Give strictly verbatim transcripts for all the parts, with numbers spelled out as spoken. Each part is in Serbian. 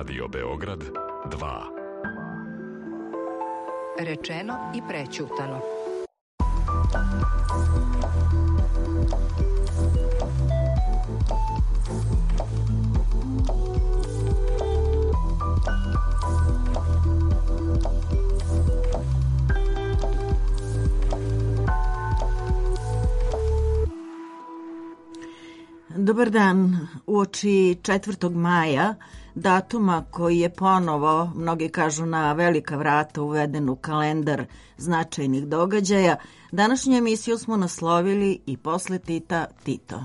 Radio Beograd dva. Rečeno i prećutano. Dobar dan. Uoči četvrtog maja, datuma koji je ponovo, mnogi kažu na velika vrata, uveden u kalendar značajnih događaja, današnju emisiju smo naslovili i posle Tita Tito.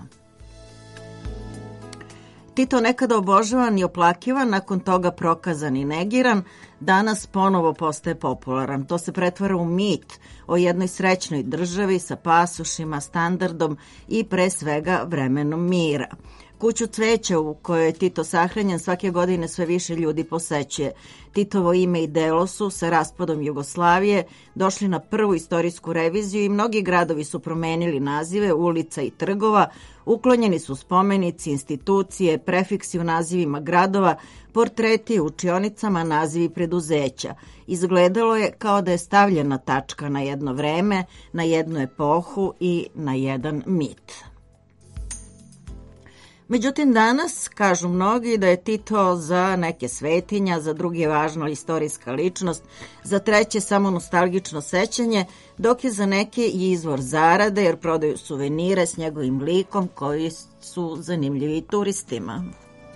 Tito nekada obožavan i oplakivan, nakon toga prokazan i negiran, danas ponovo postaje popularan. To se pretvara u mit o jednoj srećnoj državi sa pasošima, standardom i pre svega vremenom mira. Kuću cveća u kojoj je Tito sahranjen svake godine sve više ljudi posećuje. Titovo ime i delo su sa raspadom Jugoslavije došli na prvu istorijsku reviziju i mnogi gradovi su promenili nazive ulica i trgova, uklonjeni su spomenici, institucije, prefiksi u nazivima gradova, portreti u učionicama, nazivi preduzeća. Izgledalo je kao da je stavljena tačka na jedno vreme, na jednu epohu i na jedan mit. Međutim, danas kažu mnogi da je Tito za neke svetinja, za druge važna istorijska ličnost, za treće samo nostalgično sećanje, dok je za neke i izvor zarade jer prodaju suvenire s njegovim likom koji su zanimljivi turistima.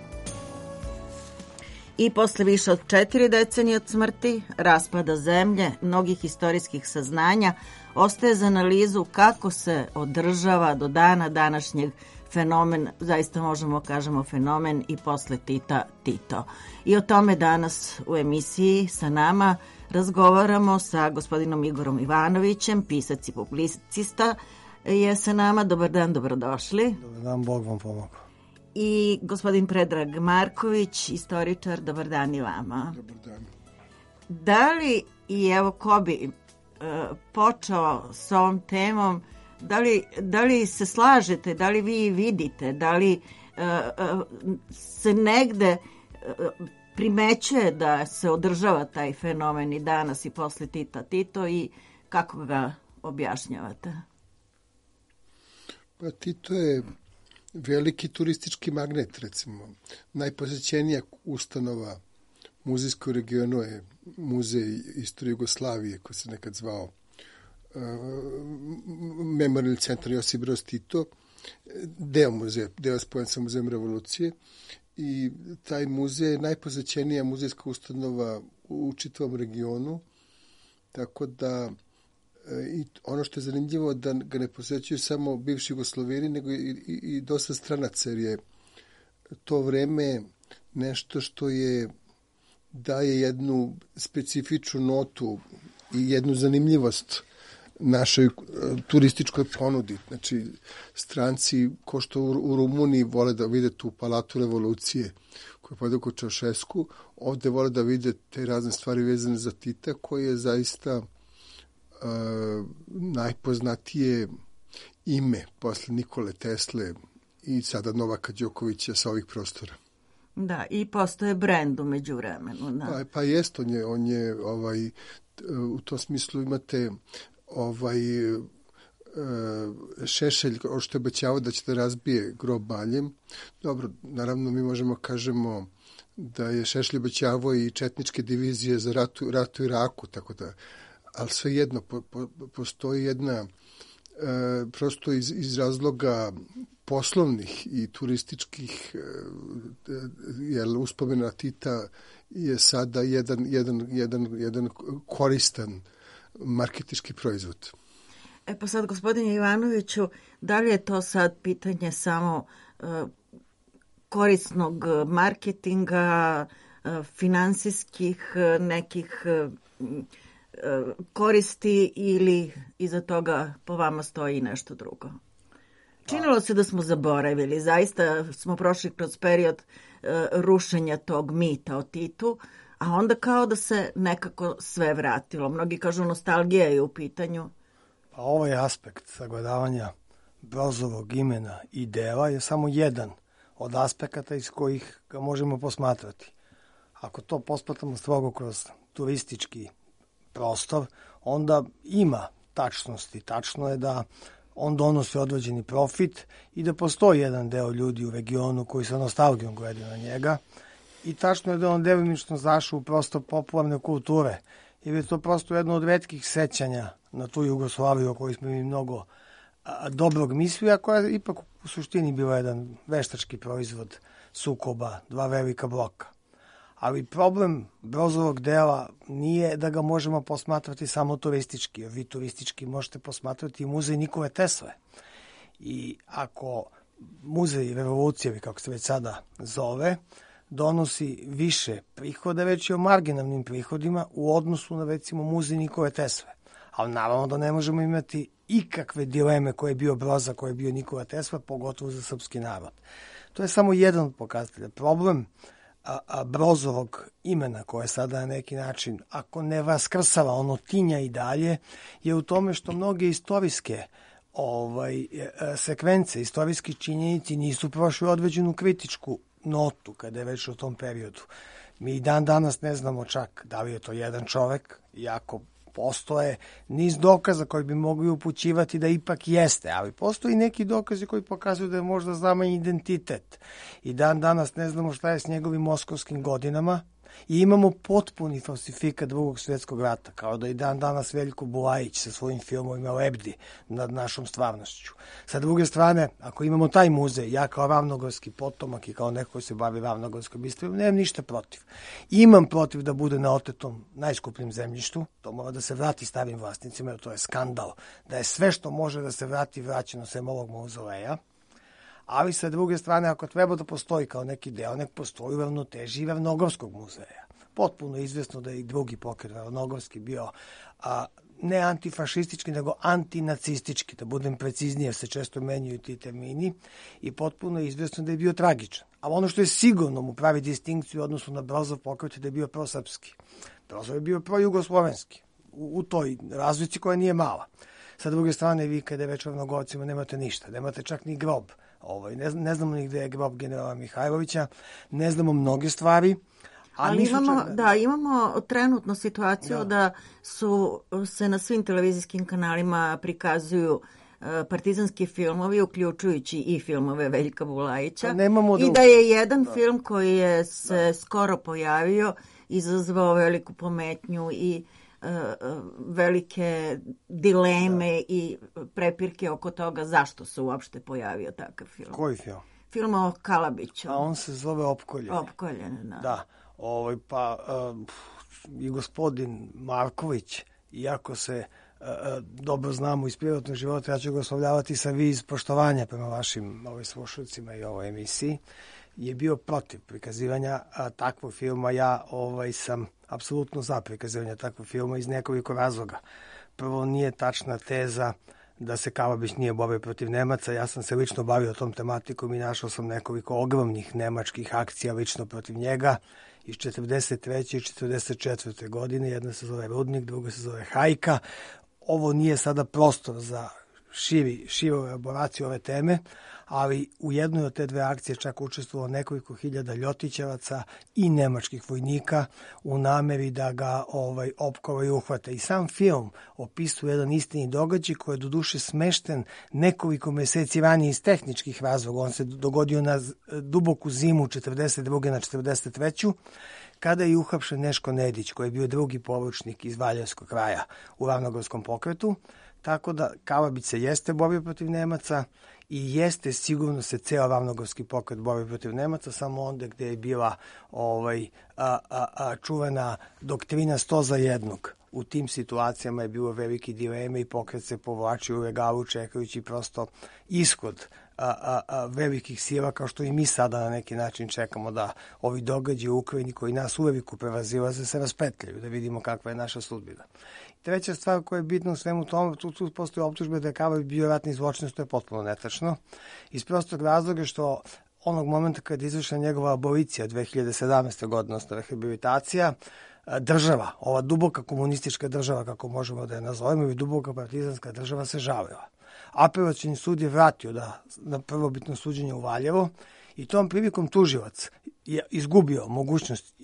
I posle više od četiri decenije od smrti, raspada zemlje, mnogih istorijskih saznanja, ostaje za analizu kako se održava do dana današnjeg fenomen, zaista možemo kažemo fenomen i posle Tita Tito. I o tome danas u emisiji sa nama razgovaramo sa gospodinom Igorom Ivanovićem, pisac i publicista je sa nama. Dobar dan, dobrodošli. Dobar dan, Bog vam pomogao. I gospodin Predrag Marković, istoričar, dobar dan i vama. Dobar dan. Da li, i evo ko bi uh, počeo s ovom temom, Da li, da li se slažete, da li vi vidite, da li uh, uh, se negde uh, primećuje da se održava taj fenomen i danas i posle Tita Tito i kako ga objašnjavate? Pa Tito je veliki turistički magnet, recimo. Najposećenija ustanova muzejskog regionu je Muzej istorije Jugoslavije, koji se nekad zvao Memorijalni centar Josip Broz Tito, deo muzeja, deo spojen sa Muzejem revolucije, i taj muzej je najposećenija muzejska ustanova u čitavom regionu, tako da i ono što je zanimljivo da ga ne posećuju samo bivši Jugosloveni, nego i, i, i dosta stranaca, jer je to vreme nešto što je daje jednu specifičnu notu i jednu zanimljivost našoj turističkoj ponudi. Znači, stranci, ko što u Rumuniji vole da vide tu palatu revolucije koja je podao kod Čaušesku, ovde vole da vide te razne stvari vezane za Tita, koje je zaista uh, najpoznatije ime posle Nikole Tesle i sada Novaka Đokovića sa ovih prostora. Da, i postoje brend u međuvremenu. Da. Pa, pa jest, on je, on je ovaj, u tom smislu imate ovaj Šešelj, što je obećavao da će da razbije grob baljem. Dobro, naravno mi možemo kažemo da je Šešelj obećavao i četničke divizije za ratu, ratu Iraku, tako da, ali svejedno po, po, postoji jedna e, prosto iz, iz razloga poslovnih i turističkih e, jer uspomena Tita je sada jedan, jedan, jedan, jedan koristan marketički proizvod. E pa sad, gospodine Ivanoviću, da li je to sad pitanje samo uh, korisnog marketinga, uh, finansijskih uh, nekih uh, uh, koristi ili iza toga po vama stoji nešto drugo? Činilo se da smo zaboravili, zaista smo prošli kroz period uh, rušenja tog mita o Titu, a onda kao da se nekako sve vratilo. Mnogi kažu nostalgija je u pitanju. Pa ovaj aspekt sagledavanja Brozovog imena i dela je samo jedan od aspekata iz kojih ga možemo posmatrati. ako to posmatramo strogo kroz turistički prostor, onda ima tačnosti. Tačno je da on donosi određeni profit i da postoji jedan deo ljudi u regionu koji sa nostalgijom gledaju na njega. I tačno je da on delimično zašao u prostor popularne kulture, jer je to prosto jedno od retkih sećanja na tu Jugoslaviju o kojoj smo mi mnogo a, dobrog mislili, a koja je ipak u suštini bila jedan veštački proizvod sukoba, dva velika bloka. Ali problem Brozovog dela nije da ga možemo posmatrati samo turistički, jer vi turistički možete posmatrati i muzej Nikole Tesle. I ako muzej revolucije, kako se već sada zove, donosi više prihoda, već i o marginalnim prihodima u odnosu na, recimo, muzej Nikole Tesle. Ali naravno da ne možemo imati ikakve dileme koje je bio Broza, koje je bio Nikola Tesla, pogotovo za srpski narod. To je samo jedan od pokazatelja. Problem a, a Brozovog imena, koje sada na neki način, ako ne vaskrsava, ono tinja i dalje, je u tome što mnoge istorijske ovaj, sekvence, istorijski činjenici nisu prošli određenu kritičku notu kada je već u tom periodu. Mi i dan danas ne znamo čak da li je to jedan čovek, iako postoje niz dokaza koji bi mogli upućivati da ipak jeste, ali postoji neki dokazi koji pokazuju da je možda zamenjen identitet. I dan danas ne znamo šta je s njegovim moskovskim godinama i imamo potpuni falsifikat Drugog svjetskog rata, kao da i dan danas Veljko Bulajić sa svojim filmovima lebdi nad našom stvarnošću. Sa druge strane, ako imamo taj muzej, ja kao ravnogorski potomak i kao neko koji se bavi ravnogorskom istorijom, nemam ništa protiv. Imam protiv da bude na otetom najskupljim zemljištu, to mora da se vrati starim vlasnicima, jer to je skandal, da je sve što može da se vrati vraćeno sem ovog mauzoleja. Ali sa druge strane, ako treba da postoji kao neki deo, nek postoji u ravnoteži Ravnogorskog muzeja. Potpuno izvesno da je i drugi pokret Ravnogorski bio a, ne antifašistički, nego antinacistički, da budem preciznije, jer se često menjuju ti termini, i potpuno izvesno da je bio tragičan. Ali ono što je sigurno mu pravi distinkciju u odnosu na Brozov pokret je da je bio prosrpski. Brozov je bio projugoslovenski, u, u toj razlici koja nije mala. Sa druge strane, vi kada je već Ravnogorcima nemate ništa, nemate čak ni grob. Ovaj, ne, ne znamo ni gde je grob generala Mihajlovića, ne znamo mnoge stvari. Ali imamo, čak... da, imamo trenutno situaciju da. da su se na svim televizijskim kanalima prikazuju partizanski filmovi, uključujući i filmove Veljka Bulajića. Da I da je jedan da. film koji je se da. skoro pojavio, izazvao veliku pometnju i uh, velike dileme da. i prepirke oko toga zašto se uopšte pojavio takav film. Koji film? Film o Kalabiću. A on se zove Opkoljeni. Opkoljeni, da. Da. Ovaj, pa uh, i gospodin Marković, iako se uh, dobro znamo iz privatnog života, ja ću ga oslovljavati sa vi iz poštovanja prema vašim ovaj, slušalcima i ovoj emisiji, je bio protiv prikazivanja a, takvog filma. Ja ovaj, sam apsolutno za prikazivanje takvog filma iz nekoliko razloga. Prvo, nije tačna teza da se Kalabić nije borio protiv Nemaca. Ja sam se lično bavio tom tematikom i našao sam nekoliko ogromnih nemačkih akcija lično protiv njega iz četrdeset treće i četrdeset četvrte godine. Jedna se zove Rudnik, druga se zove Hajka. Ovo nije sada prostor za širi, širu elaboraciju ove teme, ali u jednoj od te dve akcije čak učestvovalo nekoliko hiljada ljotićevaca i nemačkih vojnika u nameri da ga ovaj, opkova i uhvate. I sam film opisuje jedan istini događaj koji je doduše smešten nekoliko meseci ranije iz tehničkih razloga. On se dogodio na duboku zimu četrdeset druge na četrdeset treću kada je uhapšen Neško Nedić, koji je bio drugi poručnik iz Valjevskog kraja u Ravnogorskom pokretu. Tako da Kalabić se jeste borio protiv Nemaca i jeste sigurno se ceo Ravnogorski pokret borio protiv Nemaca, samo onda gde je bila ovaj, a, a, a, čuvena doktrina sto za jednog. U tim situacijama je bilo veliki dileme i pokret se povlačio u regalu čekajući prosto ishod a, a, a, velikih sila, kao što i mi sada na neki način čekamo da ovi događaji u Ukrajini koji nas uveliko prevazilaze se raspetljaju, da vidimo kakva je naša sudbina. Treća stvar koja je bitna u svemu tomu, tu, tu postoji optužbe da je Kalabić bio ratni zločinac, to je potpuno netačno. Iz prostog razloga što onog momenta kada je izvršena njegova abolicija dve hiljade sedamnaeste. godine, odnosno rehabilitacija, država, ova duboka komunistička država, kako možemo da je nazovemo, ili duboka partizanska država se žalila. Apelacioni sud je vratio da, na prvobitno suđenje u Valjevo i tom prilikom tužilac je izgubio mogućnost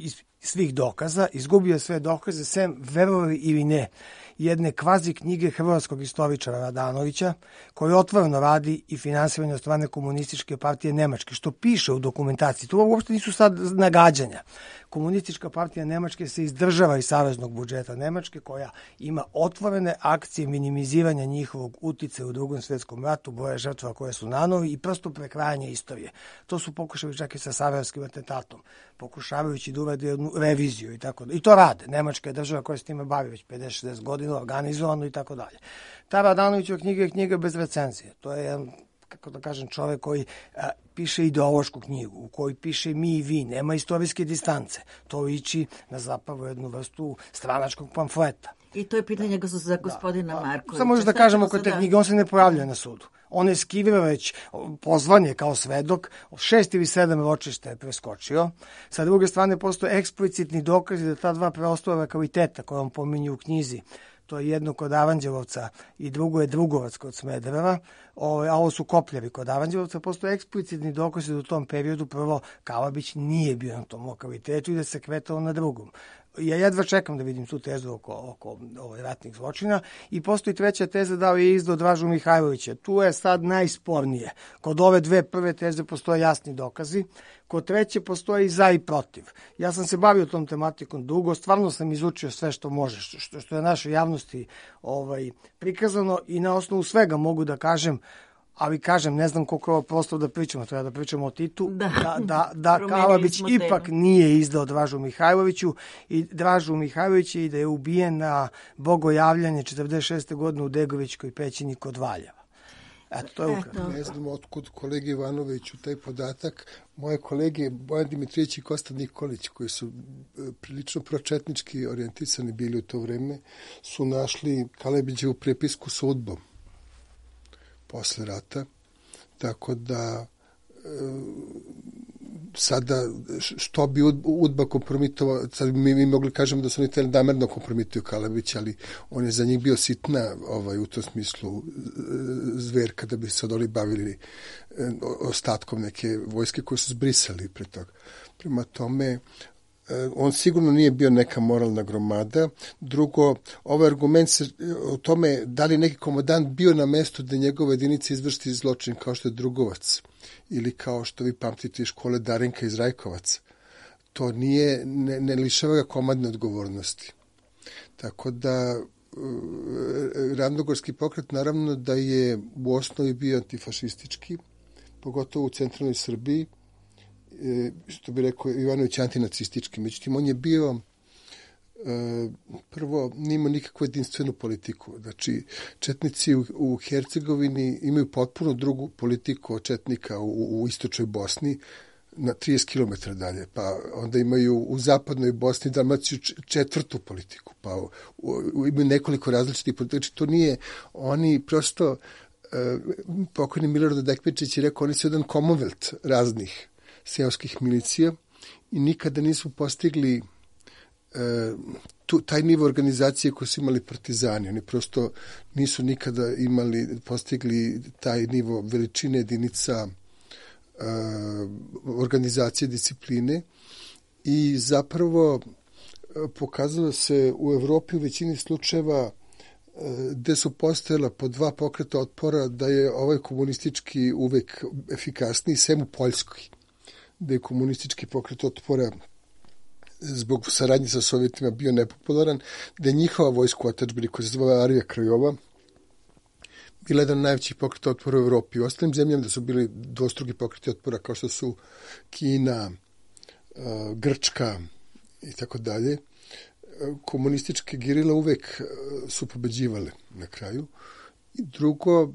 svih dokaza, izgubio sve dokaze, sem, verovali ili ne, jedne kvazi knjige hrvatskog istoričara Radanovića, koji otvoreno radi i finansiranje od strane komunističke partije Nemačke, što piše u dokumentaciji. To uopšte nisu sad nagađanja. Komunistička partija Nemačke se izdržava iz saveznog budžeta Nemačke, koja ima otvorene akcije minimiziranja njihovog uticaja u Drugom svjetskom ratu, broja žrtva koje su nanovi i prosto prekrajanje istorije. To su pokušali čak i sa sarajevskim atentatom, pokušavajući da uvede jednu reviziju i tako da. I to rade. Nemačka je država koja se time bavi već pedeset šezdeset godina, organizovano i tako dalje. Ta Radanovićeva knjiga je knjiga bez recenzije. To je jedan, kako da kažem, čovek koji a, piše ideološku knjigu, u kojoj piše mi i vi, nema istorijske distance. To liči na zapravo jednu vrstu stranačkog pamfleta. I to je pitanje za gospodina da, Markovića. Samo možda da kažemo oko te da... knjige, on se ne pojavlja na sudu. On je skivira već pozvan je kao svedok, šest ili sedam ročišta je preskočio. Sa druge strane, postoje eksplicitni dokazi da ta dva preostala kvaliteta koje on pominje u knjizi, to je jedno kod Aranđelovca i drugo je Drugovac kod Smedereva, a ovo su Kopljevi kod Aranđelovca. Postoje eksplicitni dokazi da u tom periodu prvo Kalabić nije bio na tom lokalitetu i da se kretao na drugom. Ja jedva čekam da vidim tu tezu oko, oko ovaj, ratnih zločina i postoji treća teza da li je izdao Dražu Mihajlovića. Tu je sad najspornije. Kod ove dve prve teze postoje jasni dokazi, kod treće postoje i za i protiv. Ja sam se bavio tom tematikom dugo, stvarno sam izučio sve što može, što, što je našoj javnosti ovaj, prikazano i na osnovu svega mogu da kažem, ali kažem, ne znam koliko je ovo prosto da pričamo, treba da pričamo o Titu, da, da, da, da Kalabić ipak temu. Nije izdao Dražu Mihajloviću i Dražu Mihajlović i da je ubijen na bogojavljanje četrdeset šeste godine u Degovićkoj pećini kod Valjeva. Eto, to je ukratko. Ne znam otkud kolegi Ivanoviću taj podatak. Moje kolege Bojan Dimitrijević i Kosta Nikolić, koji su prilično pročetnički orijentisani bili u to vreme, su našli Kalabićevu prepisku sa udbom posle rata, tako da e, sada što bi udba kompromitovao, sad mi, mi mogli kažemo da su oni htjeli namerno kompromituju Kalabića, ali on je za njih bio sitna ovaj, u tom smislu zverka da bi se od oni bavili e, ostatkom neke vojske koje su zbrisali pre toga. Prema tome, on sigurno nije bio neka moralna gromada. Drugo, ovaj argument se, o tome da li neki komandant bio na mestu da njegove jedinice izvršiti zločin kao što je Drugovac ili kao što vi pamtite iz škole Darinka iz Rajkovac, to nije, ne, ne lišava ga komandne odgovornosti. Tako da Ravnogorski pokret naravno da je u osnovi bio antifašistički, pogotovo u centralnoj Srbiji, što bi rekao Ivanović, antinacistički. Međutim, on je bio prvo, nima nikakvu jedinstvenu politiku. Znači, četnici u, u Hercegovini imaju potpuno drugu politiku od četnika u, u istočnoj Bosni na trideset kilometara dalje. Pa onda imaju u zapadnoj Bosni Dalmaciju četvrtu politiku. Pa u, u, imaju nekoliko različitih politika. Znači, to nije, oni prosto, pokojni Milorad Dekmečić je rekao, oni su jedan Commonwealth raznih seoskih milicija i nikada nisu postigli e, tu, taj nivo organizacije koje su imali partizani. Oni prosto nisu nikada imali, postigli taj nivo veličine jedinica e, organizacije discipline i zapravo e, pokazalo se u Evropi u većini slučajeva gde su postojala po dva pokreta otpora da je ovaj komunistički uvek efikasniji, sem u Poljskoj, da je komunistički pokret otpora zbog saradnje sa Sovjetima bio nepopularan, da je njihova vojska u otadžbini koja se zvala Arija Krajova bila jedan od najvećih pokreta otpora u Evropi. U ostalim zemljama da su bili dvostruki pokreti otpora kao što su Kina, Grčka i tako dalje. Komunističke gerile uvek su pobeđivale na kraju. I drugo,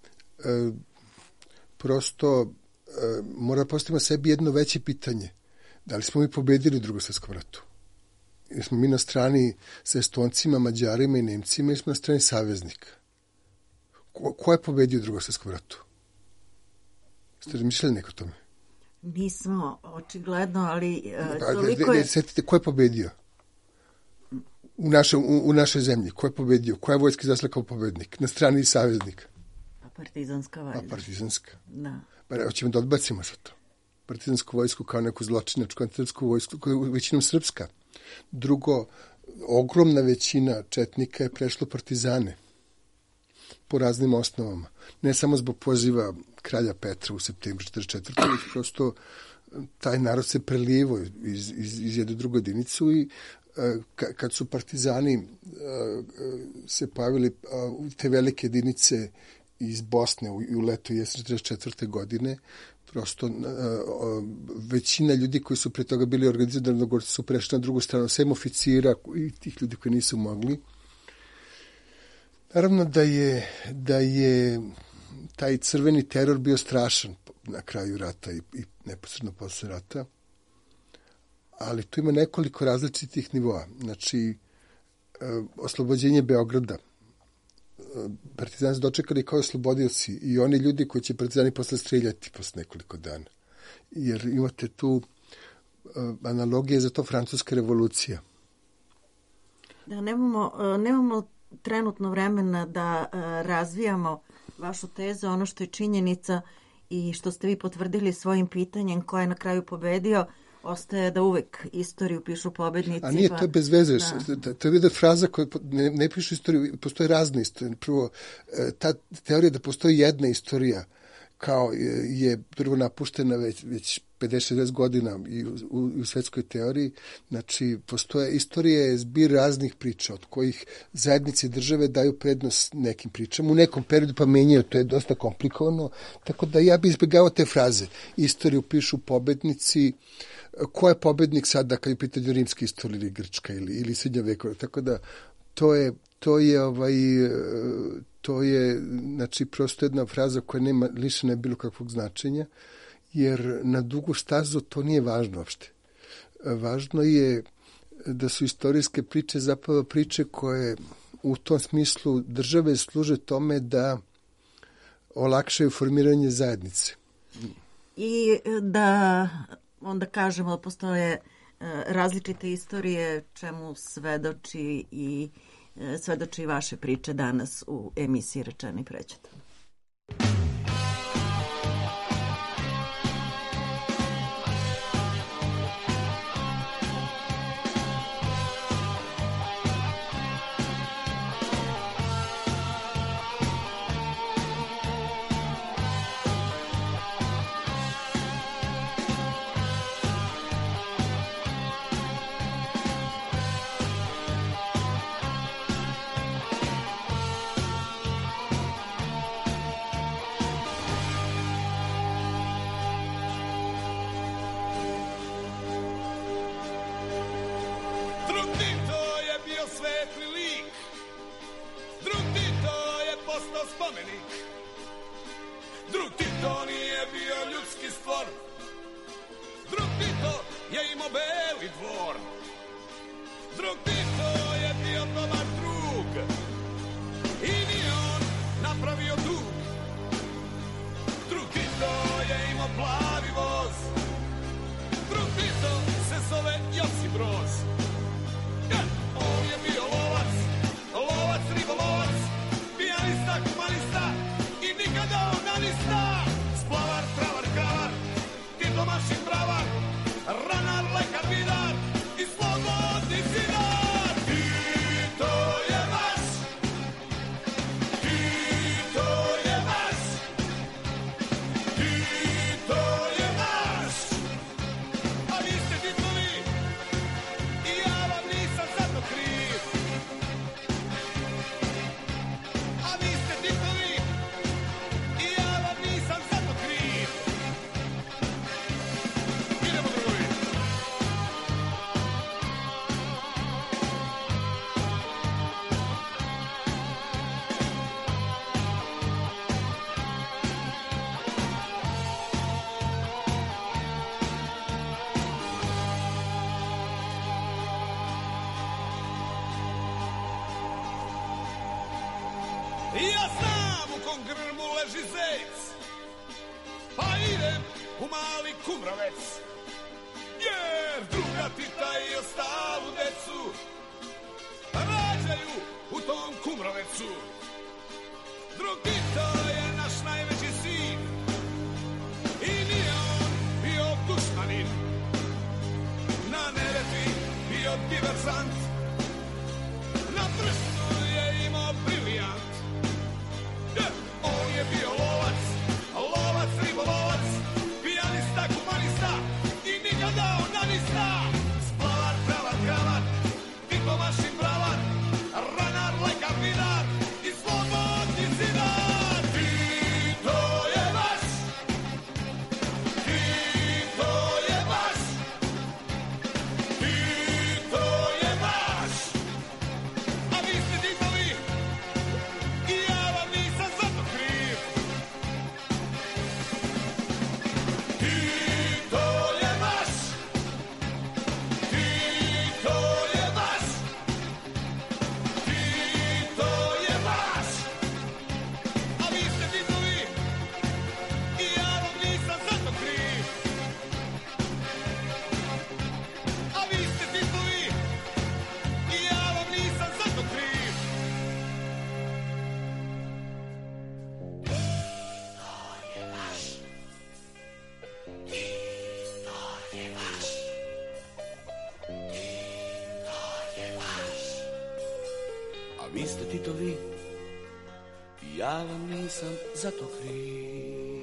prosto mora postaviti sebi jedno veće pitanje. Da li smo mi pobedili u Drugom svjetskom ratu? Ili smo mi na strani sa Estoncima, Mađarima i Nemcima ili smo na strani saveznika? Ko, ko je pobedio u Drugom svjetskom ratu? Ste razmišljali neko o tome? Nismo, očigledno, ali uh, pa, toliko de, de, je... Sjetite, ko je pobedio? U, naše, u, u našoj zemlji. Ko je pobedio? Koja je vojska izašla kao pobednik? Na strani saveznika? Pa partizanska valjda. Pa partizanska. Da. Pa hoćemo da odbacimo sa to. Partizansku vojsku kao neku zločinačku, antifašističku vojsku, koja je većinom srpska. Drugo, ogromna većina četnika je prešlo partizane po raznim osnovama. Ne samo zbog poziva kralja Petra u septembru četrdeset četvrte već prosto taj narod se prelivo iz, iz, iz jednu drugu jedinicu i kad su partizani se pojavili te velike jedinice iz Bosne u, u leto jesen četrdeset četvrte godine, prosto većina ljudi koji su pre toga bili organizirani Crnogorci su prešli na drugu stranu, sem oficira i tih ljudi koji nisu mogli. Naravno da je, da je taj crveni teror bio strašan na kraju rata i, i neposredno posle rata, ali tu ima nekoliko različitih nivoa. Znači, oslobođenje Beograda, partizani su dočekali kao oslobodioci i oni ljudi koji će partizani posle streljati posle nekoliko dana. Jer imate tu analogije za to francuska revolucija. Da, nemamo, nemamo trenutno vremena da razvijamo vašu tezu, ono što je činjenica i što ste vi potvrdili svojim pitanjem ko je na kraju pobedio, ostaje da uvek istoriju pišu pobednici. A nije, to je bez veze. Da. To je jedna fraza koja ne, ne pišu istoriju, postoje razne istorije. Prvo, ta teorija da postoji jedna istorija kao je prvo napuštena već, već pedeset šezdeset godina i u, u, u svetskoj teoriji. Znači, postoje, istorija je zbir raznih priča, od kojih zajednice države daju prednost nekim pričama. U nekom periodu pa menjaju, to je dosta komplikovano. Tako da ja bih izbjegao te fraze. Istoriju pišu pobednici. Ko je pobednik sada kad je pitanje rimske istorije ili Grčka ili, ili srednjovekova. Tako da to je, to je ovaj... To je, znači, prosto jedna fraza koja nema lišena bilo kakvog značenja, jer na dugu stazu to nije važno uopšte. Važno je da su istorijske priče zapravo priče koje u tom smislu države služe tome da olakšaju formiranje zajednice. I da onda kažemo da postoje različite istorije čemu svedoči i svedoči vaše priče danas u emisiji Rečeno i prećutano. Ja znam u kom grmu leži zec, pa idem u mali Kumrovec, jer druga Tita i ostalu decu rađaju u tom Kumrovecu. Drug Tito je naš najveći sin i nije on bio dušmanin, na Neretvi bio diverzant. Na prstu je imao brilijant. Yeah. On je bio lovac, lovac, ribolovac, pijanista, humanista i nikada onanista. Splavar, kravar, kravar, diplomašin bravar, ranar, lekar, vinar i slobodni zidar. Tito je vaš, Tito je vaš, Tito je vaš, a vi ste Titovi i ja vam nisam za to kriv. Tito je vaš, Tito je vaš, Tito je vaš, a vi ste Titovi i ja vam nisam za to kriv. A vi ste Titovi i ja vam nisam za to kriv. A vi ste Titovi i ja vam nisam za to kriv.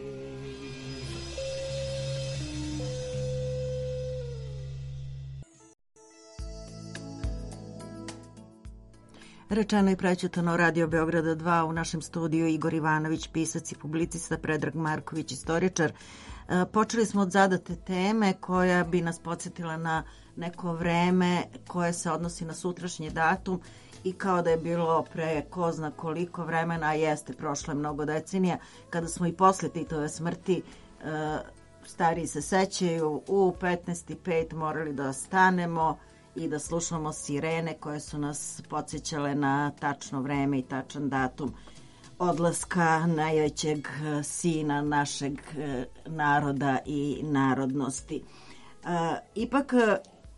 Rečeno i prećutano, Radio Beograda dva, u našem studiju Igor Ivanović, pisac i publicista, Predrag Marković, istoričar. E, Počeli smo od zadate teme koja bi nas podsjetila na neko vreme koje se odnosi na sutrašnji datum i kao da je bilo pre ko zna koliko vremena, a jeste, prošlo je mnogo decenija, kada smo i posle Titove smrti, e, stariji se sećaju, u petnaest i pet morali da stanemo i da slušamo sirene koje su nas podsjećale na tačno vreme i tačan datum odlaska najvećeg e, sina našeg e, naroda i narodnosti. E, ipak, e,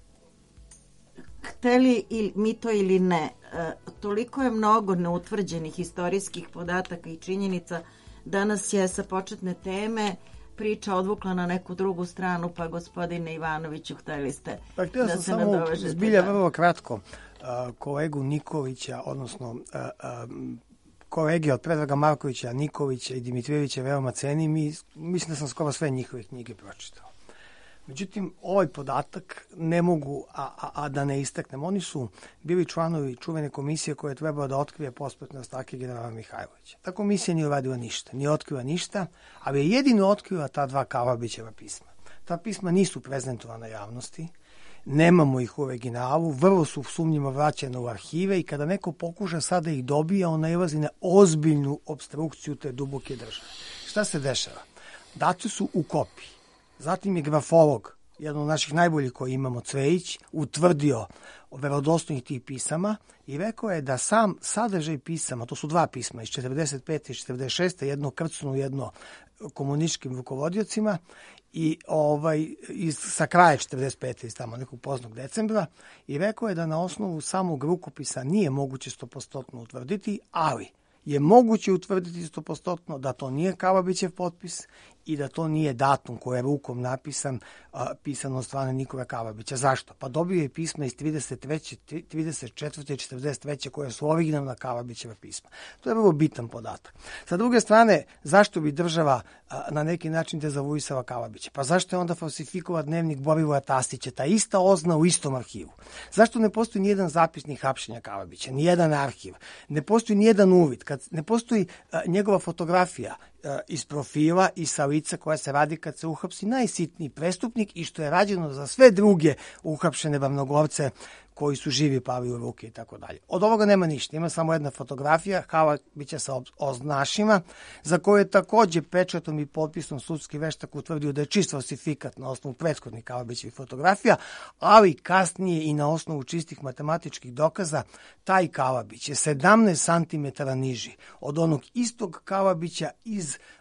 hteli ili, mi to ili ne, e, toliko je mnogo neutvrđenih istorijskih podataka i činjenica. Danas je sa početne teme priča odvukla na neku drugu stranu, pa gospodine Ivanoviću, hteli ste pa, da se samo nadovežete. Zbilja vrlo kratko uh, kolegu Nikolića, odnosno uh, uh, kolege od Predraga Markovića, Nikolića i Dimitrijevića veoma cenim i mislim da sam skoro sve njihove knjige pročitao. Međutim, ovaj podatak ne mogu, a, a, a da ne istaknem. Oni su bili članovi čuvene komisije koja je trebala da otkrije posmrtne ostatke generala Mihajlovića. Ta komisija nije uradila ništa, nije otkrila ništa, ali je jedino otkrila ta dva Kalabićeva pisma. Ta pisma nisu prezentovana javnosti, nemamo ih u originalu, vrlo su sumnjivo vraćene u arhive i kada neko pokuša sada ih dobija, on nailazi na ozbiljnu obstrukciju te duboke države. Šta se dešava? Dati su u kopiji. Zatim je grafolog, jedan od naših najboljih koji imamo, Cvejić, utvrdio verodostojnih tih pisama i rekao je da sam sadržaj pisama, to su dva pisma iz četrdeset pete i četrdeset šeste, jedno krcno, jedno komunističkim rukovodiocima i ovaj iz sa kraja četrdeset pete iz tamo nekog poznog decembra i rekao je da na osnovu samog rukopisa nije moguće sto posto utvrditi, ali je moguće utvrditi sto posto da to nije Kalabićev potpis i da to nije datum koji je rukom napisan, a, pisan od strane Nikola Kalabića. Zašto? Pa dobio je pisma iz trideset treće, trideset četvrte i četrdeset treće koje su originalna Kalabićeva pisma. To je vrlo bitan podatak. Sa druge strane, zašto bi država a, na neki način dezavuisala Kalabića? Pa zašto je onda falsifikova dnevnik Borivoja Tastića, ta ista ozna u istom arhivu? Zašto ne postoji nijedan zapisnik hapšenja Kalabića, nijedan arhiv? Ne postoji nijedan uvid, kad ne postoji a, njegova fotografija iz profila i sa lica koja se radi kad se uhapsi najsitniji prestupnik i što je rađeno za sve druge uhapšene bavnogorce koji su živi, pali u ruke i tako dalje. Od ovoga nema ništa. Ima samo jedna fotografija Kalabića sa oznašima, za koje je takođe pečatom i potpisom sudski veštak utvrdio da je čist falsifikat na osnovu prethodnih Kalabićevih fotografija, ali kasnije i na osnovu čistih matematičkih dokaza taj Kalabić je sedamnaest santimetara niži od onog istog Kalabića iz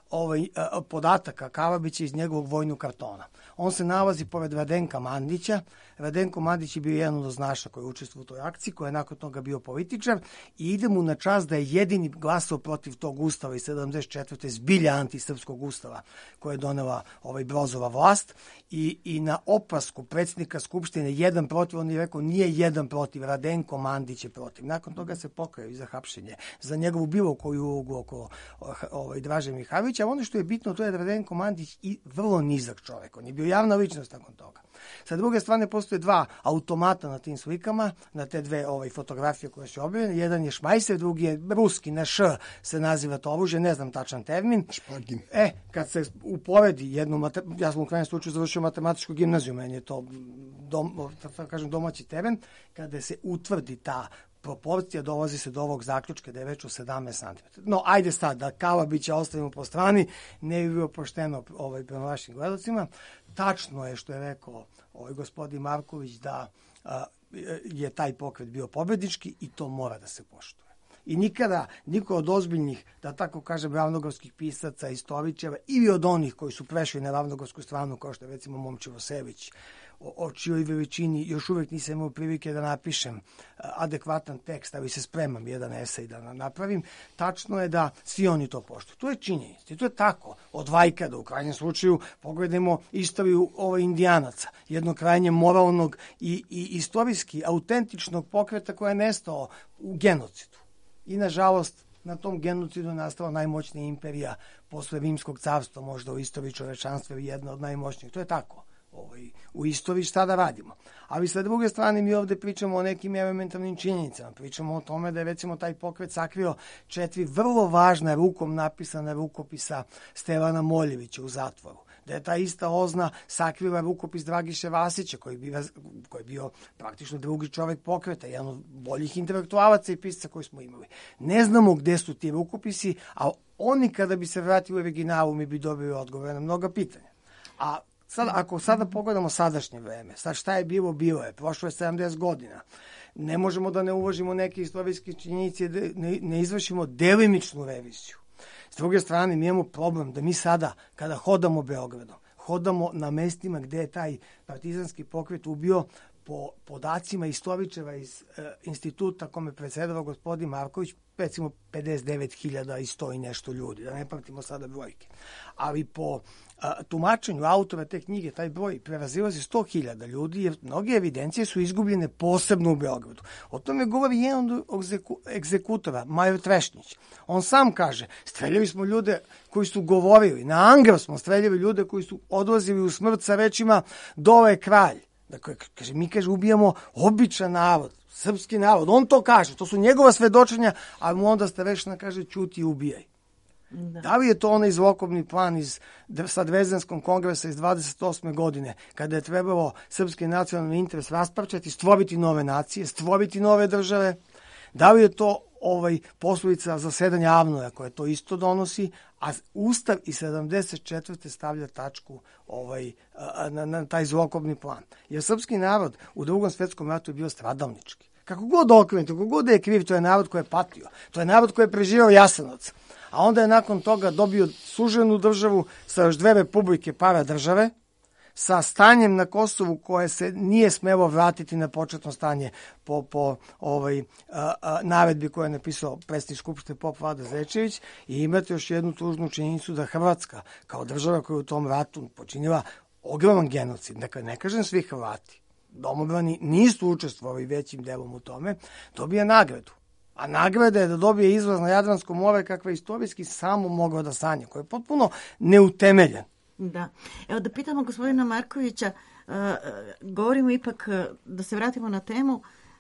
ovaj, podataka Kalabića iz njegovog vojnog kartona. On se nalazi pored Radenka Mandića. Radenko Mandić je bio jedan od oznaša koji je učestvovao u toj akciji, koji je nakon toga bio političar i ide mu na čast da je jedini glasao protiv tog ustava iz sedamdeset četvrte zbilja antisrpskog ustava koje je donela ovaj Brozova vlast i, i na opasku predsjednika Skupštine jedan protiv, on je rekao nije jedan protiv, Radenko Mandić je protiv. Nakon toga se pokajao i za hapšenje, za njegovu bilo koju ulogu oko ovaj, Draže Mihajlovića. Ono što je bitno, to je da Radenko Mandić i vrlo nizak čovjek. On je bio javna ličnost nakon toga. Sa druge strane postoje dva automata na tim slikama, na te dve ovaj, fotografije koje su objavljene. Jedan je šmajser, drugi je ruski, na š se naziva to oružje, ne znam tačan termin. Špagin. E, kad se uporedi jednu, ja sam u krajnjem slučaju završio matematičku gimnaziju, meni je to dom, da kažem, domaći teren, kada se utvrdi ta proporcija, dolazi se do ovog zaključka da je već u sedamnaest santimetara. No, ajde sad, da Kalabića ostavimo po strani, ne bi bilo pošteno ovaj, prema vašim gledalcima. Tačno je što je rekao ovaj gospodin Marković da a, je taj pokret bio pobednički i to mora da se poštuje. I nikada niko od ozbiljnih, da tako kažem, ravnogorskih pisaca, istoričara ili od onih koji su prešli na ravnogorsku stranu, kao što je recimo Momčilo Sević, o, o čijoj veličini još uvek nisam imao prilike da napišem adekvatan tekst, ali se spremam jedan esej da napravim. Tačno je da svi oni to poštuju. To je činjenica i to je tako. Od Vajkada, u krajnjem slučaju, pogledajmo istoriju ovaj Indijanaca, jednog krajnje moralnog i, i istorijski autentičnog pokreta koji je nestao u genocidu. I, nažalost, na tom genocidu je nastala najmoćnija imperija posle Rimskog carstva, možda u istoriji čovečanstva je jedna od najmoćnijih. To je tako. Ovaj, u istoriji šta da radimo. Ali sa druge strane mi ovde pričamo o nekim elementarnim činjenicama. Pričamo o tome da je recimo taj pokret sakrio četiri vrlo važna rukom napisana rukopisa Stevana Moljevića u zatvoru. Da je ta ista Ozna sakrila rukopis Dragiše Vasića, koji je bio, koji je bio praktično drugi čovek pokreta, jedan od boljih intelektualaca i pisca koji smo imali. Ne znamo gde su ti rukopisi, a oni kada bi se vratili u originalu mi bi dobili odgovore na mnoga pitanja. A sad, ako sada pogledamo sadašnje vreme, sad šta je bilo, bilo je, prošlo je sedamdeset godina, ne možemo da ne uvažimo neke istorijske činjenice, da ne, ne izvršimo delimičnu reviziju. S druge strane, mi imamo problem da mi sada, kada hodamo Beogradom, hodamo na mestima gde je taj partizanski pokret ubio, po podacima istoričara iz e, instituta kome predsedava gospodin Marković, recimo pedeset devet hiljada i sto i nešto ljudi, da ne pamtimo sada brojke. Ali po a, tumačenju autora te knjige, taj broj prevazilazi sto hiljada ljudi, jer mnoge evidencije su izgubljene posebno u Beogradu. O tome govori jedan od egzekutora, Major Trešnjić. On sam kaže, streljali smo ljude koji su govorili, na Angra smo streljali ljude koji su odlazili u smrt sa rečima dole je kralj. Dakle, kaže, mi kaže, ubijamo običan narod, srpski narod. On to kaže, to su njegova svedočenja, a mu onda starešina kaže, ćuti i ubijaj. Da. Da li je to onaj zlokobni plan iz sa Dvezdenskog kongresa iz dvadeset osme godine, kada je trebalo srpski nacionalni interes rasparčati, stvoriti nove nacije, stvoriti nove države? Da li je to ovaj poslovica zasedanja Avnoja koje to isto donosi, a Ustav iz sedamdeset četvrte stavlja tačku ovaj, na, na taj zlokobni plan. Jer srpski narod u Drugom svetskom ratu je bio stradalnički. Kako god okrenete, kako god je kriv, to je narod koji je patio. To je narod koji je preživao Jasenovac. A onda je nakon toga dobio suženu državu sa još dve republike para države, sa stanjem na Kosovu koje se nije smelo vratiti na početno stanje po, po ovaj, a, a, naredbi koje je napisao predsjednik Skupštine Pop Vlada Zečević, i imate još jednu tužnu činjenicu da Hrvatska kao država koja je u tom ratu počinila ogroman genocid, dakle ne kažem svi Hrvati, domobrani nisu učestvovali većim delom u tome, dobija nagradu. A nagrada je da dobije izlaz na Jadransko more kakva je istorijski samo mogao da sanja, koji je potpuno neutemeljen. Da. Evo da pitamo gospodina Markovića, uh, govorimo ipak, uh, da se vratimo na temu,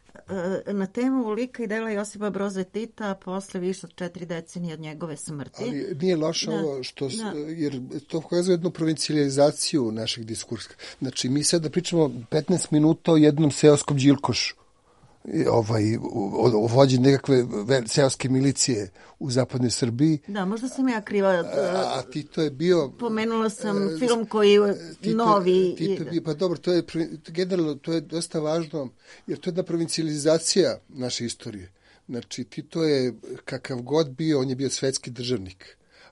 uh, na temu lika i dela Josipa Broza Tita posle više od četiri decenije od njegove smrti. Ali nije loše da, ovo, što, da. jer to pokazuje jednu provincijalizaciju našeg diskursa. Znači, mi sada pričamo petnaest minuta o jednom seoskom Đilkošu, ovaj, o, o vođi nekakve seoske milicije u zapadnoj Srbiji. Da, možda sam ja kriva. A, a Tito je bio... Pomenula sam uh, film koji je Tito, novi. Tito je bio, pa dobro, to je generalno, to je dosta važno, jer to je jedna provincijalizacija naše istorije. Znači, Tito je, kakav god bio, on je bio svetski državnik.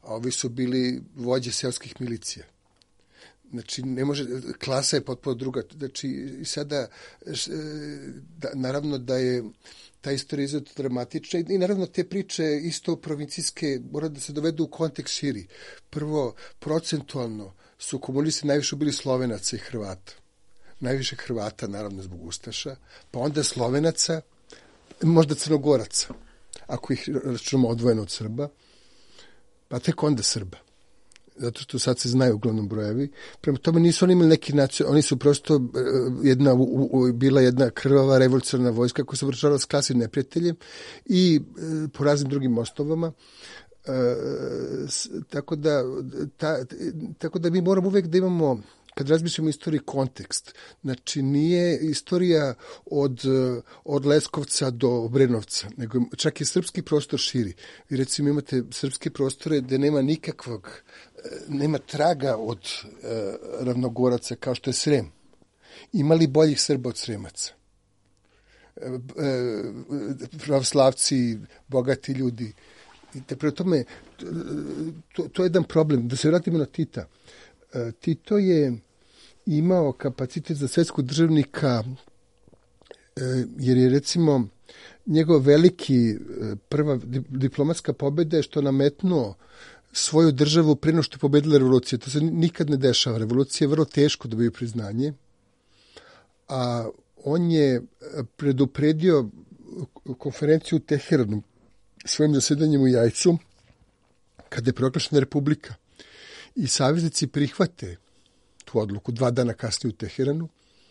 a ovi su bili vođe seoskih milicija. Znači, ne može, klasa je potpuno druga. Znači, i sada, da, naravno da je ta istorija izuzetno dramatična i naravno te priče isto provincijske mora da se dovedu u kontekst širi. Prvo, procentualno su komunisti najviše bili Slovenaca i Hrvata. Najviše Hrvata, naravno, zbog Ustaša, pa onda Slovenaca, možda Crnogoraca, ako ih računamo odvojeno od Srba, pa tek onda Srba. Zato što sad se znaju uglavnom brojevi. Prema tome nisu oni imali neki nacion, oni su prosto jedna, u, u, bila jedna krvava revolucionarna vojska koja se obračunala s klasnim neprijateljem i e, po raznim drugim osnovama. E, s, tako, da, ta, tako da mi moramo uvek da imamo, kad razmišljamo o istoriji, kontekst. Znači, nije istorija od, od Leskovca do Obrenovca, nego čak i srpski prostor širi. Vi recimo imate srpske prostore gde nema nikakvog, nema traga od e, Ravnogoraca kao što je Srem. Ima li boljih Srba od Sremaca? E, e, pravoslavci, bogati ljudi. I te, pre tome, to, to je jedan problem. Da se vratimo na Tita. Tito je imao kapacitet za svetskog državnika jer je recimo njegov veliki prva diplomatska pobjeda je što nametnuo svoju državu prije nego što je pobedila revolucija. To se nikad ne dešava. Revolucija je vrlo teško da dobiju priznanje. A on je predupredio konferenciju u Teheranu svojim zasedanjem u Jajcu kada je proglašena republika. I saveznici prihvate tu odluku dva dana kasnije u Teheranu.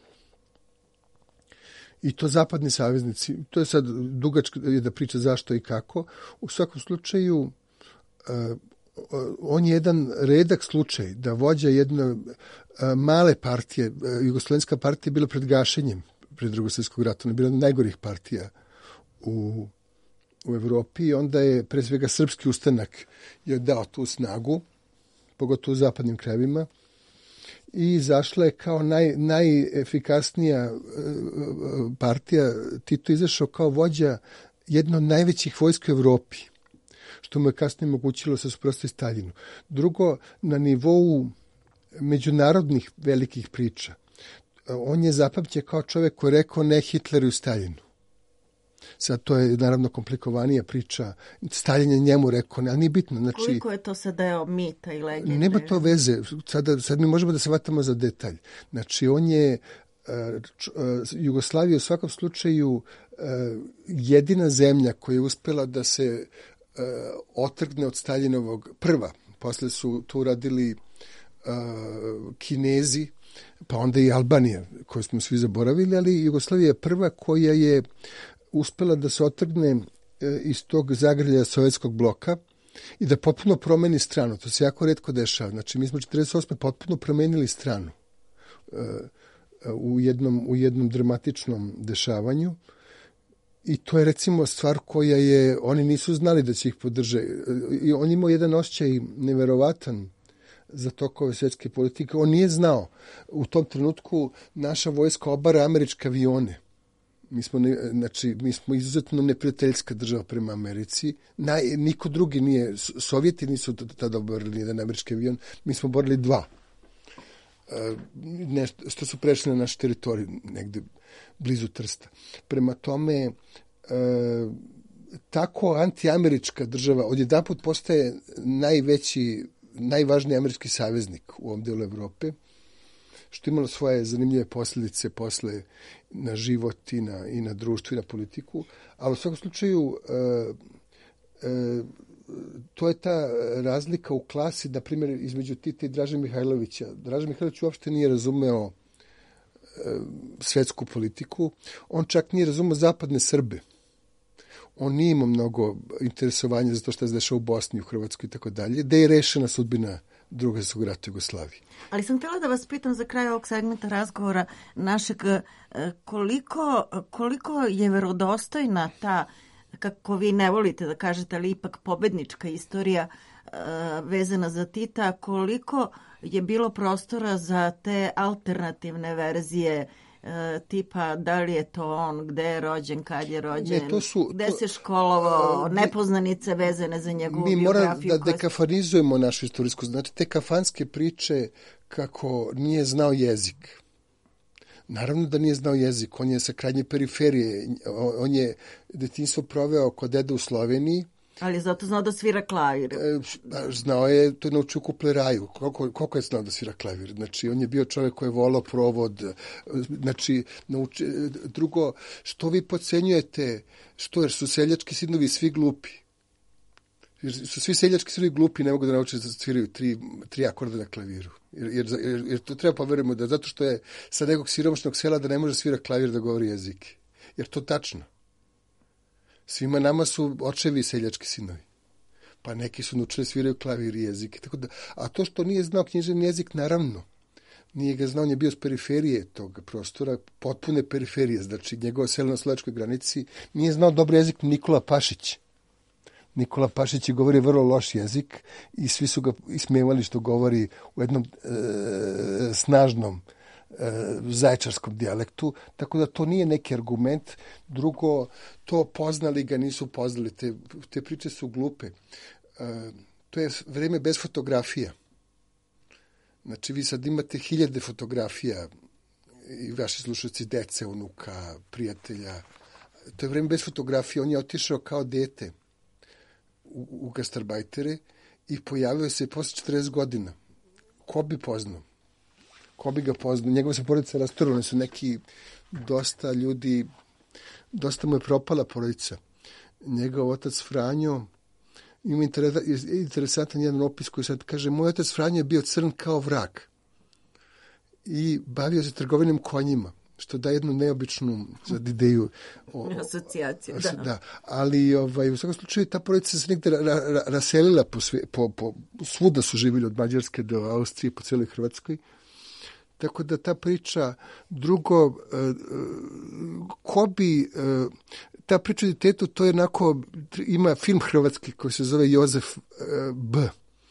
I to zapadni saveznici, to je sad dugačka da priča zašto i kako. U svakom slučaju, uh, on je jedan redak slučaj da vođa jedne uh, male partije, uh, Jugoslovenska partija je bila pred gašenjem pred Drugog svjetskog rata, ona je bila jedna od najgorih partija u, u Evropi i onda je pre svega srpski ustanak je dao tu snagu, pogotovo u zapadnim krajevima, i izašla je kao naj, najefikasnija partija. Tito izašao kao vođa jedno od najvećih vojska u Evropi, što mu je kasnije omogućilo se suprotstaviti Staljinu. Drugo, na nivou međunarodnih velikih priča, on je zapamćen kao čovjek koji je rekao ne Hitleru i Staljinu. Sad to je naravno komplikovanija priča. Staljin je njemu rekao, ali nije bitno. Znači, koliko je to sad deo mita i legende? Nema to veze. Sada, sad mi možemo da se vatamo za detalj. Znači, on je uh, uh, Jugoslavija u svakom slučaju uh, jedina zemlja koja je uspela da se uh, otrgne od Staljinovog prva. Posle su tu radili uh, Kinezi, pa onda i Albanija, koju smo svi zaboravili, ali Jugoslavija je prva koja je uspela da se otrgne iz tog zagrljaja sovjetskog bloka i da potpuno promeni stranu. To se jako retko dešava. Znači, mi smo četrdeset osme potpuno promenili stranu u jednom, u jednom dramatičnom dešavanju i to je recimo stvar koja je, oni nisu znali da će ih podržati. I on imao jedan osjećaj neverovatan za tokove svjetske politike. On nije znao. U tom trenutku naša vojska obara američke avione. Mi smo, ne, znači, mi smo izuzetno neprijateljska država prema Americi. Naj, niko drugi nije, Sovjeti nisu tada oborili jedan američki avion, mi smo oborili dva. E, nešto, što su prešli na naš teritorij, negde blizu Trsta. Prema tome, e, tako antiamerička država odjedanput postaje najveći, najvažniji američki saveznik u ovom delu Evrope, što imalo svoje zanimljive posljedice posle na život i na, i na društvo i na politiku. Ali u svakom slučaju e, e, to je ta razlika u klasi, na primjer, između Tita i Draže Mihajlovića. Draže Mihajlović uopšte nije razumeo e, svetsku politiku. On čak nije razumeo zapadne Srbe. On nije imao mnogo interesovanja za to što se dešava u Bosni, u Hrvatskoj i tako dalje. Da je rešena sudbina Drugog svjetskog rata u Jugoslaviji. Ali sam htjela da vas pitam za kraj ovog segmenta razgovora našeg, koliko, koliko je verodostojna ta, kako vi ne volite da kažete, ali ipak pobednička istorija vezana za Tita, koliko je bilo prostora za te alternativne verzije e, tipa da li je to on, gde je rođen, kad je rođen, ne, to su, gde to, se školovao, uh, nepoznanice vezane za njegovu mi biografiju. Mi moramo da dekafanizujemo našu istorijsku, znači te kafanske priče kako nije znao jezik. Naravno da nije znao jezik, on je sa krajnje periferije, on je detinjstvo proveo kod dede u Sloveniji. Ali zato znao da svira klavir. Znao je, to je naučio u kupleraju. Koliko, koliko je znao da svira klavir? Znači, on je bio čovjek koji je volao provod. Znači, nauči, drugo, što vi podcenjujete, što jer su seljački sinovi svi glupi? Jer su svi seljački sinovi glupi, ne mogu da nauče da sviraju tri, tri akorda na klaviru. Jer, jer, jer, jer to treba poverujemo da zato što je sa nekog siromašnog sela da ne može svira klavir da govori jezike. Jer to tačno. Svima nama su očevi seljački sinovi. Pa neki su naučili sviraju klavir i jezike. Tako da, a to što nije znao književni jezik, naravno, nije ga znao, on je bio s periferije tog prostora, potpune periferije, znači njegova sela na slovačkoj granici, nije znao dobro jezik Nikola Pašić. Nikola Pašić je govori vrlo loš jezik i svi su ga ismevali što govori u jednom e, snažnom zaječarskom dijalektu, tako da to nije neki argument. Drugo, to poznali ga, nisu poznali. Te, te priče su glupe. E, to je vreme bez fotografija. Znači, vi sad imate hiljade fotografija i vaši slušalci dece, unuka, prijatelja. To je vreme bez fotografija. On je otišao kao dete u, u gastarbajtere i pojavio se posle četrdeset godina. Ko bi poznao? Ko bi ga poznao? Njegova se porodica rasturala, su neki dosta ljudi, dosta mu je propala porodica. Njegov otac Franjo, ima interesantan jedan opis koji sad kaže, moj otac Franjo je bio crn kao vrak i bavio se trgovinom konjima, što da jednu neobičnu sad ideju. O, asocijaciju, da. da. Ali ovaj, u svakom slučaju ta porodica se negde ra, ra, raselila po, sve, po, po svuda su živjeli od Mađarske do Austrije, po cijeloj Hrvatskoj. Tako da ta priča, drugo, ko bi, ta priča o ditetu, to je onako, ima film hrvatski koji se zove Jozef B.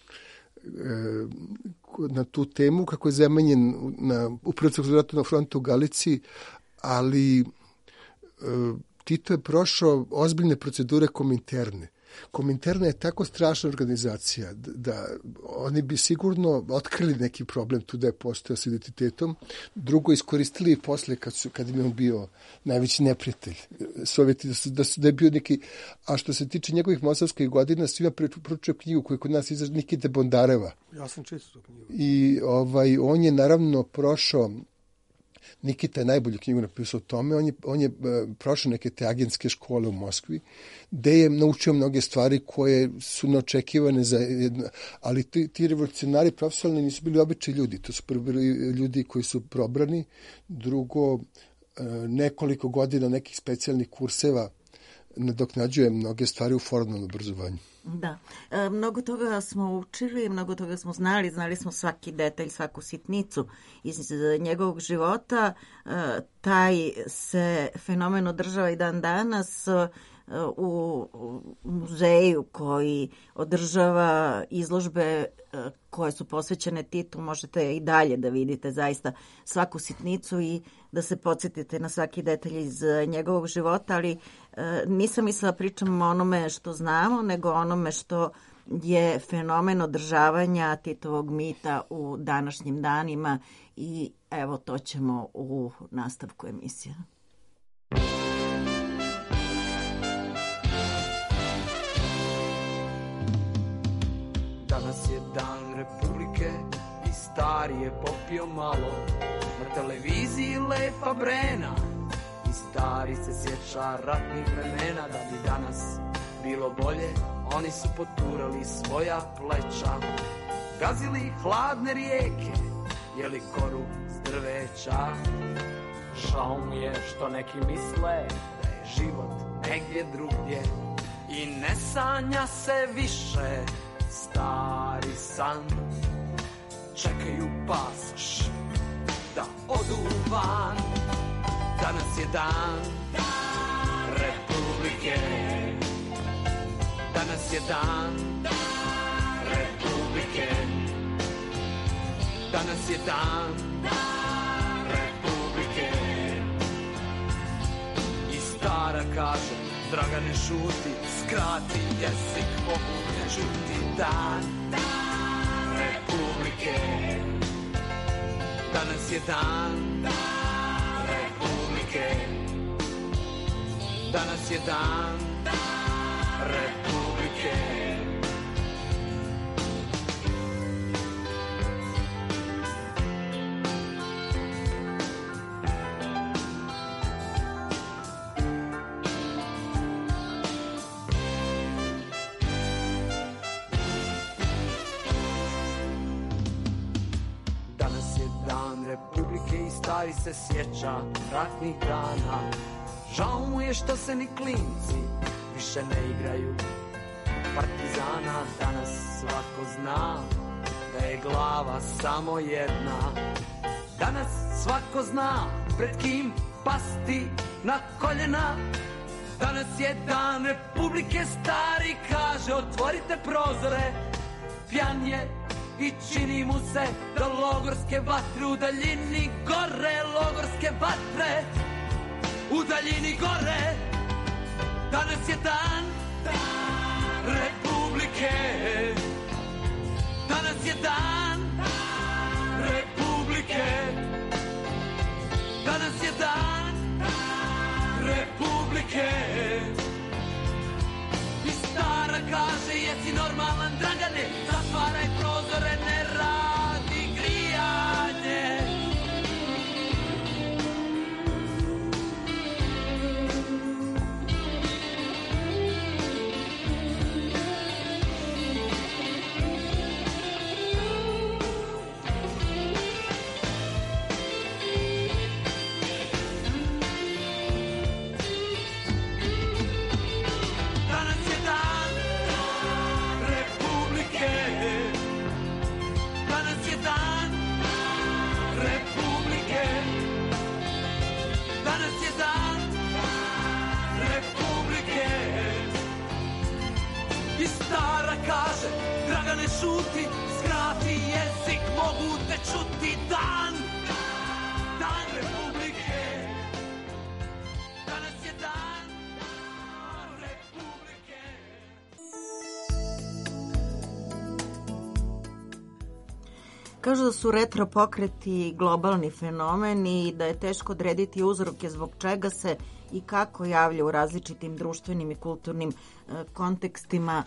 na tu temu, kako je zamenjen na, u Prvom ratnom frontu u Galiciji, ali Tito je prošao ozbiljne procedure Kominterne. Kominterna je tako strašna organizacija da oni bi sigurno otkrili neki problem tu da je postojao s identitetom. Drugo, iskoristili i posle kad, su, kad im je on bio najveći neprijatelj. Sovjeti da, su, da, su, da je bio neki... A što se tiče njegovih mosavskih godina, svima proučio knjigu koju kod nas izraži Nikite Bondareva. Ja sam često tu knjigu. I ovaj, on je naravno prošao... Nikita je najbolju knjigu napisao o tome, on je, on je uh, prošao neke te agentske škole u Moskvi, gde je naučio mnoge stvari koje su neočekivane za jedno, ali ti, ti revolucionari profesionalni nisu bili obični ljudi, to su prvi bili ljudi koji su probrani, drugo uh, nekoliko godina nekih specijalnih kurseva nadoknađuje mnoge stvari u formalnom obrazovanju. Da. E, mnogo toga smo učili, mnogo toga smo znali, znali smo svaki detalj, svaku sitnicu iz njegovog života. E, taj se fenomen održava i dan danas e, u muzeju koji održava izložbe e, koje su posvećene Titu. Možete i dalje da vidite zaista svaku sitnicu i da se podsjetite na svaki detalj iz njegovog života, ali e, nisam mislila pričam o onome što znamo, nego onome što je fenomen održavanja Titovog mita u današnjim danima i evo to ćemo u nastavku emisije. Danas je dan Republike i stari je popio malo. Na televiziji lepa Brena i stari se sjeća ratnih vremena. Da bi danas bilo bolje, oni su poturali svoja pleća, gazili hladne rijeke, jeli koru s drveća. Žao mi je što neki misle da je život negdje drugdje i ne sanja se više stari san. Čekaju pasoš da odu van. Danas je dan Republike. Danas je dan Republike. Danas je dan Republike. kaže, Dragane šuti, skrati jezik, mogu ne čuti. Dan, dan Republike, danas je dan, dan Republike, danas je dan, dan Republike. Stari se sjeća ratnih dana, žao mu je što se ni klinci više ne igraju partizana. Danas svako zna da je glava samo jedna, danas svako zna pred kim pasti na koljena. Danas je dan Republike, stari kaže, otvorite prozore, pjan je i čini mu se da logorske vatre u daljini gore, logorske vatre u daljini gore. Danas je dan, dan Republike, danas je dan, dan Republike, danas je dan, dan Republike. I stara kaže, jesi normalan Dragane, zatvaraj prozore, ne radi grijanje. Dragane šuti, skrati jezik, mogu te čuti. Dan, dan Republike, danas je dan, dan Republike. Kažu da su retro pokreti globalni fenomen i da je teško odrediti uzroke zbog čega se i kako javlja u različitim društvenim i kulturnim e, kontekstima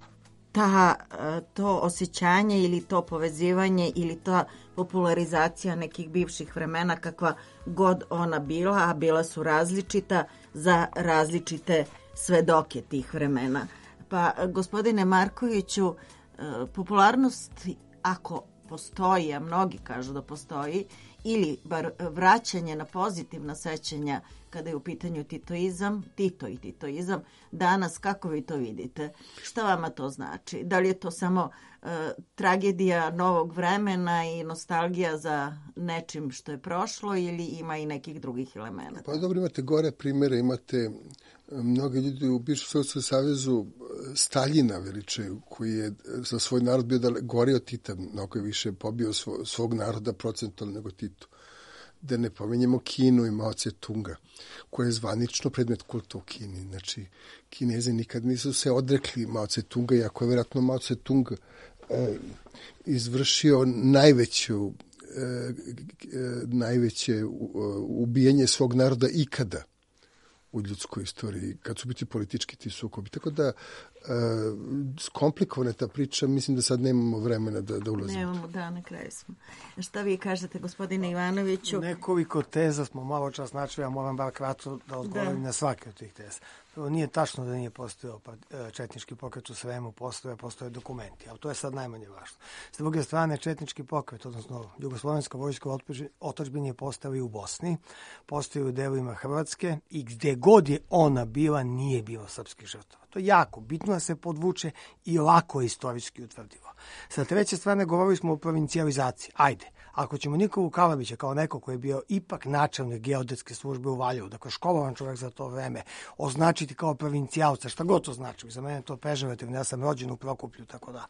ta, to osjećanje ili to povezivanje ili ta popularizacija nekih bivših vremena, kakva god ona bila, a bila su različita za različite svedoke tih vremena. Pa, gospodine Markoviću, popularnost, ako postoji, a mnogi kažu da postoji, ili bar vraćanje na pozitivna sećanja kada je u pitanju titoizam, Tito i titoizam, danas kako vi to vidite? Šta vama to znači? Da li je to samo uh, tragedija novog vremena i nostalgija za nečim što je prošlo ili ima i nekih drugih elementa? Pa dobro, imate gore primjere, imate mnogi ljudi u bivšem Sovjetskom savezu Staljina veličaju, koji je za svoj narod bio da gori od Tita, mnogo je više pobio svo, svog naroda procentualno nego Tito. Da ne pomenjemo Kinu i Mao Tse-tunga, koja je zvanično predmet kulta u Kini. Znači, Kinezi nikad nisu se odrekli Mao Tse-tunga, iako je vjerojatno Mao Tse-tung e, izvršio najveću, e, e, najveće ubijanje svog naroda ikada u ljudskoj istoriji, kad su biti politički ti sukobi. Tako da, uh, komplikovana ta priča, mislim da sad nemamo vremena da, da ulazimo. Nemamo, da, na kraju smo. Šta vi kažete, gospodine Ivanoviću? Nekoliko teza smo malo čas načeli, ja moram bar kratko da odgovorim da. na svake od tih teza. Prvo, nije tačno da nije postojao pa, četnički pokret u svemu, postoje, postoje dokumenti, ali to je sad najmanje važno. S druge strane, četnički pokret, odnosno Jugoslovenska vojska u otadžbini je postao i u Bosni, postoji u delovima Hrvatske i gde god je ona bila, nije bilo srpskih žrtava. To je jako bitno da se podvuče i lako je istorijski utvrdivo. Sa treće strane, govorili smo o provincijalizaciji. Ajde, ako ćemo Nikolu Kalabića kao neko koji je bio ipak načelnik geodetske službe u Valjevu, dakle školovan čovjek za to vreme, označiti kao provincijalca, šta god to znači. Za mene je to pežorativno, ja sam rođen u Prokuplju, tako da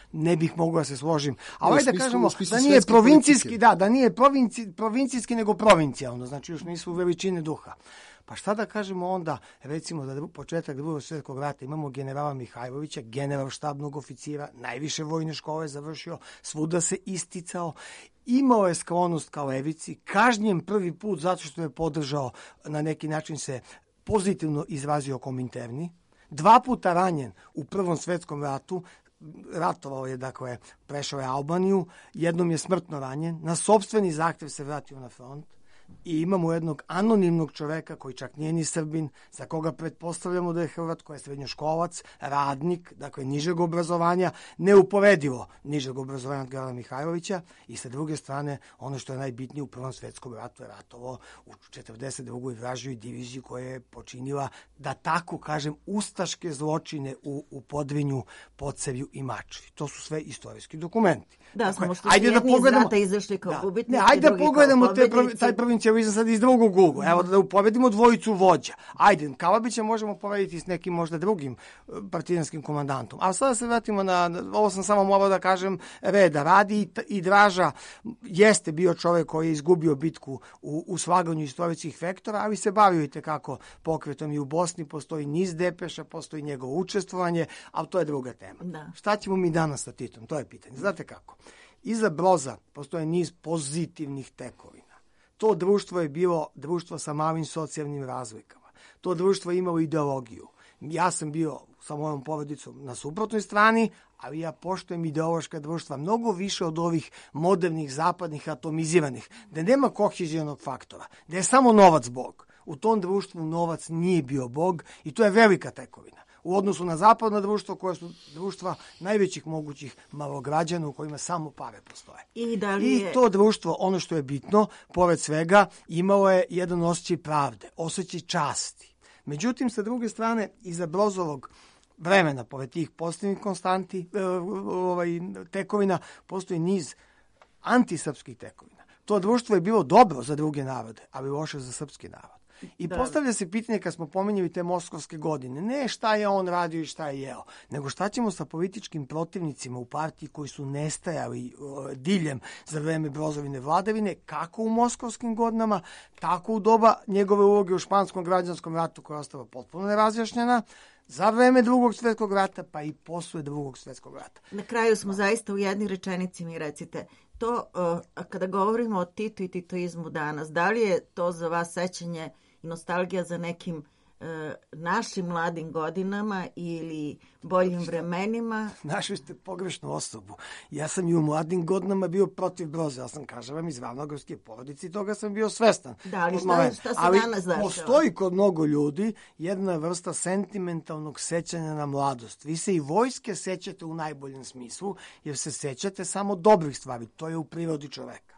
ne bih mogao da se složim. A U ovaj da smislu- kažemo u smislu da nije svetske provincijski, politike. da, da nije provinci, provincijski nego provincijalno, znači još nisu veličine duha. Pa šta da kažemo onda, recimo za početak Drugog svjetskog rata imamo generala Mihajlovića, general štabnog oficira, najviše vojne škole završio, svuda se isticao, imao je sklonost ka levici, kažnjen prvi put zato što je podržao, na neki način se pozitivno izrazio Kominterni, dva puta ranjen u Prvom svjetskom ratu, ratovao je, dakle, prešao je Albaniju, jednom je smrtno ranjen, na sopstveni zahtev se vratio na front i imamo jednog anonimnog čoveka koji čak nije ni Srbin, za koga pretpostavljamo da je Hrvat, koji je srednjoškolac, radnik, dakle nižeg obrazovanja, neuporedivo nižeg obrazovanja od generala Mihajlovića, i sa druge strane, ono što je najbitnije, u Prvom svjetskom ratu je ratovao u četrdeset drugoj vražjoj diviziji koja je počinila, da tako kažem, ustaške zločine u, u Podrinju, Podsevju i Mačvi. To su sve istorijski dokumenti. Da, Dakle, samo što su ajde da jedni iz pogledamo- rata izašli kao Da. gubitnici, Ne, ajde da drugi kao pogledamo te, provi- pobednici. taj provincijalizam sad iz drugog ugla. Evo da uporedimo dvojicu vođa. Ajde, Kalabića možemo porediti s nekim možda drugim e, partizanskim komandantom. A sada se vratimo na, na- ovo sam samo morao da kažem, reda radi i, t- i Draža jeste bio čovjek koji je izgubio bitku u, u slaganju istorijskih vektora, ali se bavio i tekako pokretom i u Bosni, postoji niz depeša, postoji njegovo učestvovanje, ali to je druga tema. Da. Šta ćemo mi danas sa Titom? To je pitanje. Znate kako? Iza Broza postoje niz pozitivnih tekovina. To društvo je bilo društvo sa malim socijalnim razlikama. To društvo je imalo ideologiju. Ja sam bio sa mojom porodicom na suprotnoj strani, ali ja poštujem ideološka društva mnogo više od ovih modernih, zapadnih, atomiziranih, da nema kohezionog faktora, da je samo novac Bog. U tom društvu novac nije bio Bog i to je velika tekovina. U odnosu na zapadno društvo, koje su društva najvećih mogućih malograđana u kojima samo pare postoje. I da li je... I to društvo, ono što je bitno, pored svega, imalo je jedan osjećaj pravde, osjećaj časti. Međutim, sa druge strane, iza Brozovog vremena, pored tih pozitivnih konstanti, e, ovaj, tekovina, postoji niz antisrpskih tekovina. To društvo je bilo dobro za druge narode, ali loše za srpski narod. I Da. postavlja se pitanje, kad smo pominjali te moskovske godine, ne šta je on radio i šta je jeo, nego šta ćemo sa političkim protivnicima u partiji koji su nestajali uh, diljem za vreme Brozovine vladavine, kako u moskovskim godinama, tako u doba njegove uloge u španskom građanskom ratu, koja je ostala potpuno nerazjašnjena, za vreme Drugog svjetskog rata, pa i posle Drugog svjetskog rata. Na kraju smo zaista u jednoj rečenici, mi recite, to, uh, a kada govorimo o Titu i titoizmu danas, da li je to za vas sećanje i nostalgija za nekim uh, našim mladim godinama ili boljim vremenima? Našli ste pogrešnu osobu. Ja sam i u mladim godinama bio protiv Broza. Ja sam, kažem vam, iz ravnogorske porodice i toga sam bio svestan. Da, ali šta- Moment. šta se Ali danas dešava? postoji kod mnogo ljudi jedna vrsta sentimentalnog sećanja na mladost. Vi se i vojske sećate u najboljem smislu, jer se sećate samo dobrih stvari. To je u prirodi čoveka.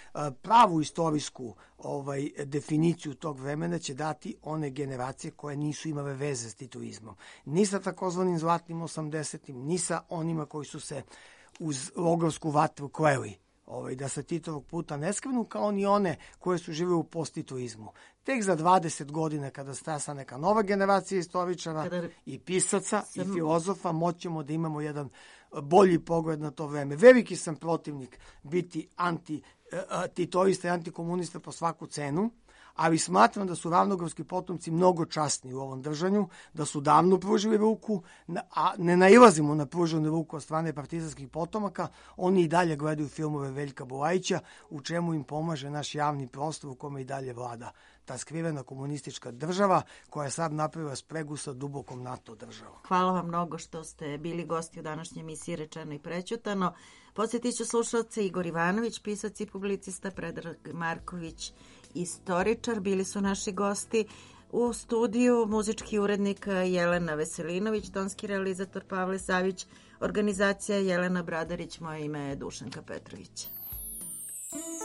Pravu istorijsku ovaj, definiciju tog vremena će dati one generacije koje nisu imale veze s titoizmom. Ni sa takozvanim zlatnim osamdesetim, ni sa onima koji su se uz logorsku vatru kleli, ovaj, da se Titovog puta ne skrenu, kao ni one koje su živjeli u posttitoizmu. Tek za dvadeset godina, kada stasa neka nova generacija istoričara Kada i pisaca sam- i filozofa, moćemo da imamo jedan bolji pogled na to vreme. Veliki sam protivnik biti anti titoista i antikomunista po svaku cenu, ali smatram da su ravnogorski potomci mnogo časni u ovom držanju, da su davno pružili ruku, a ne nailazimo na pruženu ruku od strane partizanskih potomaka. Oni i dalje gledaju filmove Veljka Bulajića, u čemu im pomaže naš javni prostor u kome i dalje vlada ta skrivena komunistička država koja je sad napravila spregu sa dubokom NATO državom. Hvala vam mnogo što ste bili gosti u današnjoj emisiji Rečeno i prećutano. Podsjetit ću slušalce, Igor Ivanović, pisac i publicista, Predrag Marković, istoričar, bili su naši gosti. U studiju muzički urednik Jelena Veselinović, tonski realizator Pavle Savić, organizacija Jelena Bradarić, moje ime je Dušanka Petrović.